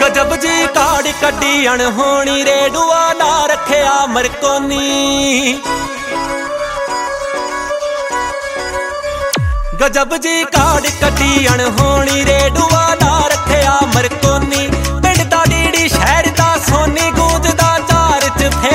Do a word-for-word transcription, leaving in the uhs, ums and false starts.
गजब जी काड़ कड्डी अणहोनी रेडुआ ना रखिया मरकोनी। गजब जी काड़ कड्डी अणहोनी रे